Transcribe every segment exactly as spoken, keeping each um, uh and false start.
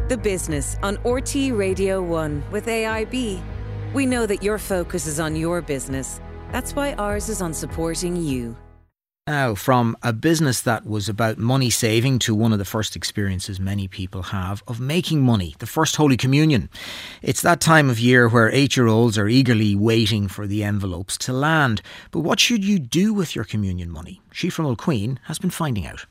The Business on R T É Radio one with A I B. We know that your focus is on your business. That's why ours is on supporting you. Now, from a business that was about money saving to one of the first experiences many people have of making money, the First Holy Communion. It's that time of year where eight-year-olds are eagerly waiting for the envelopes to land. But what should you do with your communion money? She from Ulqueen has been finding out.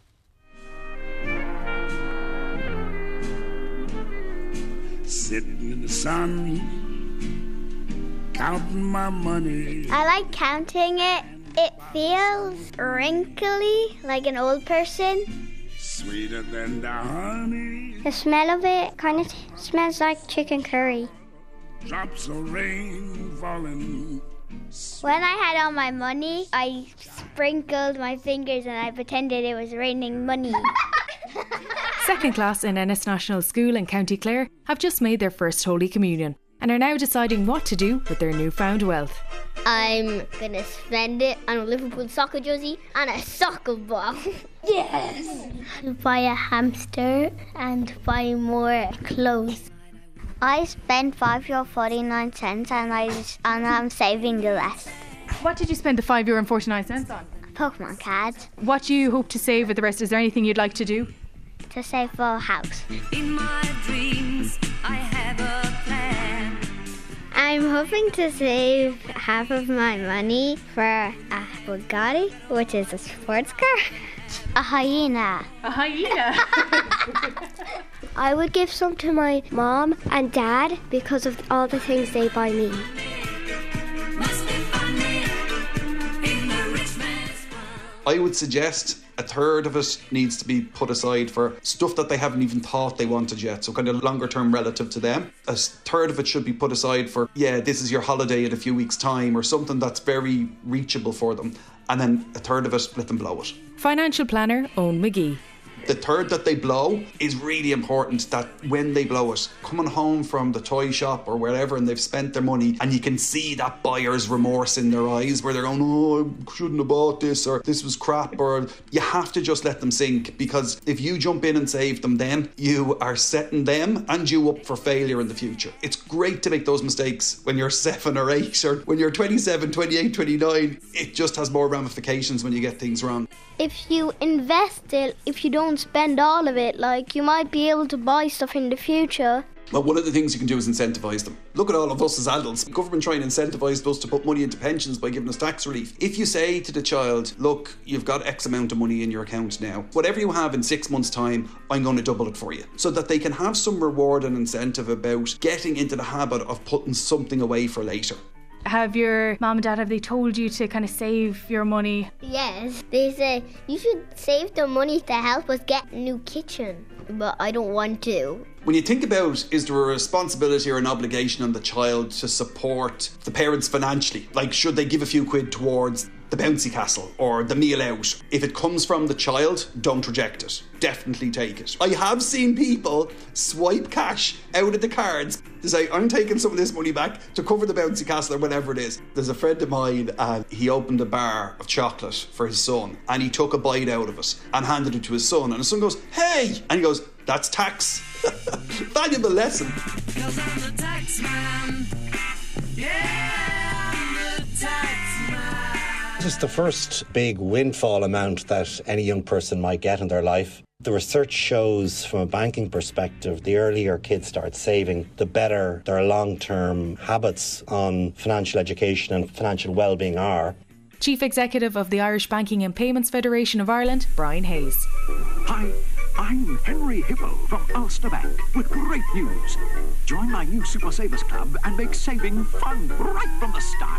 Sitting in the sun, counting my money. I like counting it. It feels wrinkly, like an old person. Sweeter than the honey. The smell of it kind of smells like chicken curry. Drops of rain falling. When I had all my money, I sprinkled my fingers and I pretended it was raining money. Second class in Ennis National School in County Clare have just made their first Holy Communion and are now deciding what to do with their newfound wealth. I'm gonna spend it on a Liverpool soccer jersey and a soccer ball. Yes! Buy a hamster and buy more clothes. I spent five euro forty-nine cents and, I, and I'm saving the rest. What did you spend the five euro forty-nine cents on? Pokemon cards. What do you hope to save with the rest? Is there anything you'd like to do? To save for a house. In my dreams, I have a plan. I'm hoping to save half of my money for a Bugatti, which is a sports car. A hyena. A hyena? I would give some to my mom and dad because of all the things they buy me. I would suggest a third of it needs to be put aside for stuff that they haven't even thought they wanted yet, so kind of longer term relative to them. A third of it should be put aside for, yeah, this is your holiday in a few weeks' time, or something that's very reachable for them. And then a third of it, let them blow it. Financial planner Owen McGee. The third that they blow is really important, that when they blow it, coming home from the toy shop or wherever and they've spent their money and you can see that buyer's remorse in their eyes where they're going, oh, I shouldn't have bought this, or this was crap, or you have to just let them sink, because if you jump in and save them, then you are setting them and you up for failure in the future. It's great to make those mistakes when you're seven or eight, or when you're twenty-seven, twenty-eight, twenty-nine. It just has more ramifications when you get things wrong. If you invest it, if you don't spend all of it, like, you might be able to buy stuff in the future. Well, one of the things you can do is incentivise them. Look at all of us as adults. Government trying to incentivise us to put money into pensions by giving us tax relief. If you say to the child, look, you've got X amount of money in your account now, whatever you have in six months' time, I'm going to double it for you. So that they can have some reward and incentive about getting into the habit of putting something away for later. Have your mum and dad, have they told you to kind of save your money? Yes, they say you should save the money to help us get a new kitchen, but I don't want to. When you think about, is there a responsibility or an obligation on the child to support the parents financially? Like, should they give a few quid towards the bouncy castle or the meal out? If it comes from the child, don't reject it. Definitely take it. I have seen people swipe cash out of the cards to say, I'm taking some of this money back to cover the bouncy castle or whatever it is. There's a friend of mine and he opened a bar of chocolate for his son and he took a bite out of it and handed it to his son, and his son goes, hey! And he goes, that's tax. Valuable lesson. Cause I'm the tax man. Yeah, I'm the tax man. This is the first big windfall amount that any young person might get in their life. The research shows, from a banking perspective, the earlier kids start saving, the better their long-term habits on financial education and financial well-being are. Chief Executive of the Irish Banking and Payments Federation of Ireland, Brian Hayes. Hi, I'm Henry Hippo from Ulster Bank with great news. Join my new Super Savers Club and make saving fun right from the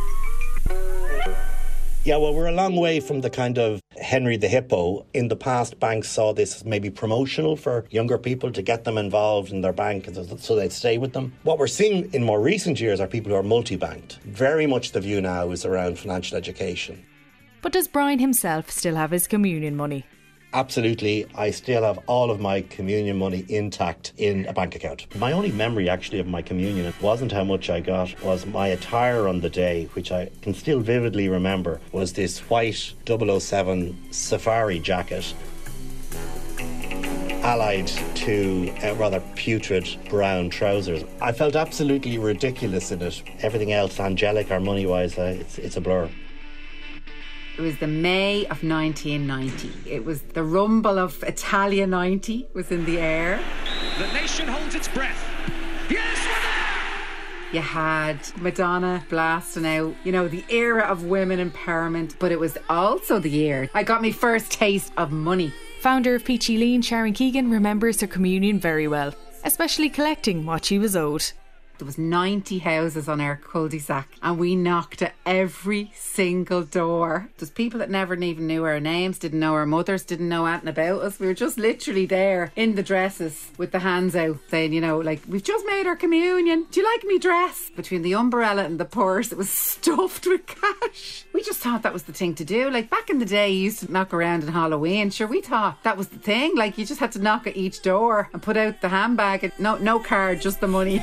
start. Yeah, well, we're a long way from the kind of Henry the Hippo. In the past, banks saw this as maybe promotional for younger people to get them involved in their bank so they'd stay with them. What we're seeing in more recent years are people who are multi-banked. Very much the view now is around financial education. But does Brian himself still have his communion money? Absolutely. I still have all of my communion money intact in a bank account. My only memory actually of my communion wasn't how much I got, was my attire on the day, which I can still vividly remember, was this white double oh seven safari jacket. allied to uh, rather putrid brown trousers. I felt absolutely ridiculous in it. Everything else, angelic or money-wise, uh, it's, it's a blur. It was the May of nineteen ninety. It was the rumble of Italia ninety was in the air. The nation holds its breath. Yes, we're there! You had Madonna blasting out, you know, the era of women empowerment, but it was also the year I got my first taste of money. Founder of Peachy Lean, Sharon Keegan, remembers her communion very well, especially collecting what she was owed. There was ninety houses on our cul-de-sac and we knocked at every single door. There's people that never even knew our names, didn't know our mothers, didn't know anything about us. We were just literally there in the dresses with the hands out saying, you know, like, we've just made our communion. Do you like me dress? Between the umbrella and the purse, it was stuffed with cash. We just thought that was the thing to do. Like back in the day, you used to knock around in Halloween. Sure, we thought that was the thing. Like you just had to knock at each door and put out the handbag. And no, no card, just the money.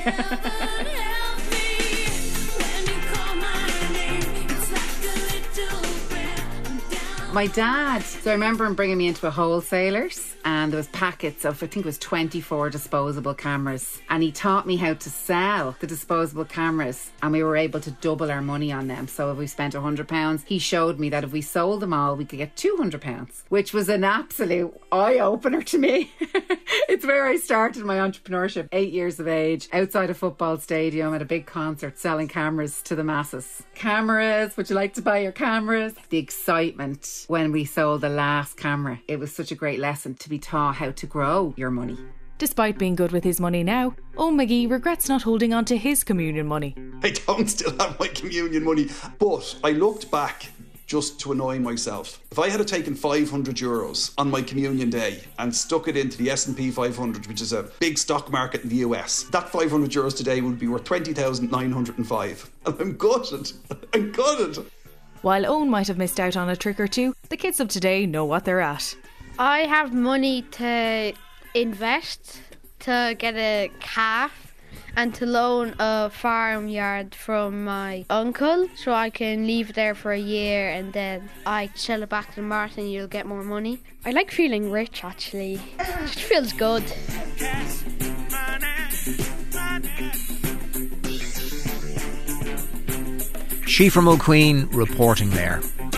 My dad, so I remember him bringing me into a wholesaler's and there was packets of, I think it was twenty-four disposable cameras, and he taught me how to sell the disposable cameras and we were able to double our money on them. So if we spent one hundred pounds, he showed me that if we sold them all we could get two hundred pounds, which was an absolute eye-opener to me. It's where I started my entrepreneurship, eight years of age, outside a football stadium at a big concert selling cameras to the masses. Cameras, would you like to buy your cameras? The excitement when we sold the last camera. It was such a great lesson to be taught how to grow your money. Despite being good with his money now, Owen McGee regrets not holding on to his communion money. I don't still have my communion money, but I looked back just to annoy myself. If I had taken five hundred euros on my communion day and stuck it into the S and P five hundred, which is a big stock market in the U S, that five hundred euros today would be worth twenty thousand nine hundred five. And I'm gutted. I'm gutted. While Owen might have missed out on a trick or two, the kids of today know what they're at. I have money to invest, to get a calf, and to loan a farmyard from my uncle so I can leave it there for a year and then I sell it back to the market and you'll get more money. I like feeling rich actually. It just feels good. She from O'Queen reporting there.